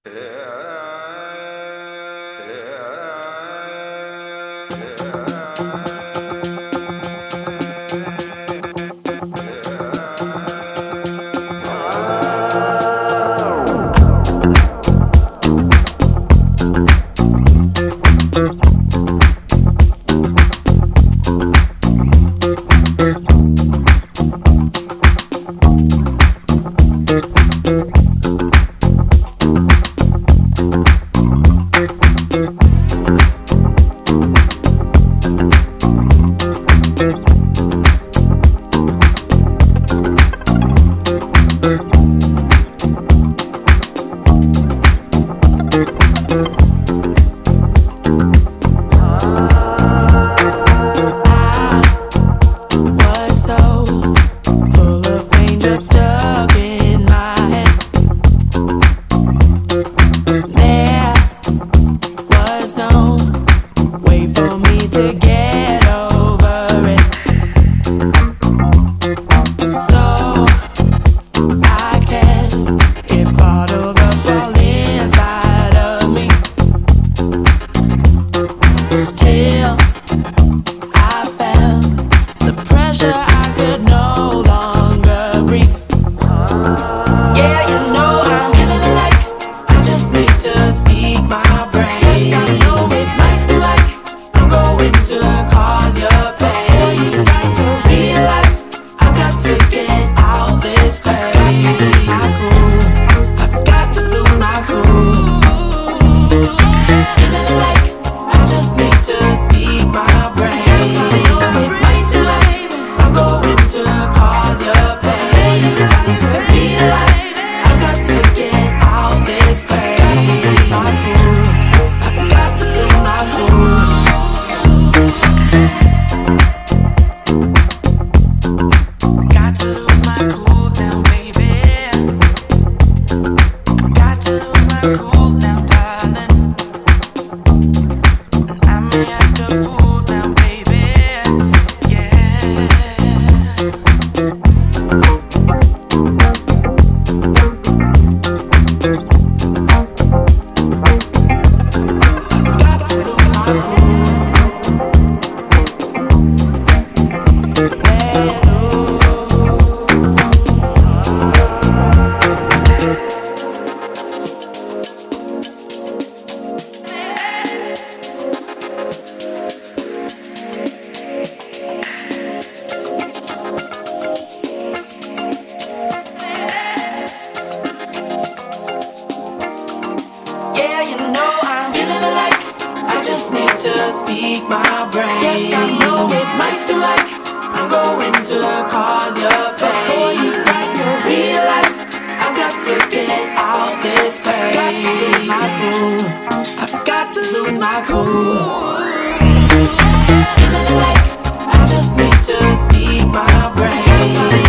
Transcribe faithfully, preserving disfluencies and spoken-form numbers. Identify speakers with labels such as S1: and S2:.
S1: speak my brain. Yes, I know it might seem like I'm going to cause you pain. Boy, you've got to realize I've got to get out this pain. Got to lose my cool. I've got to lose my cool. Feeling like I just need to speak my brain.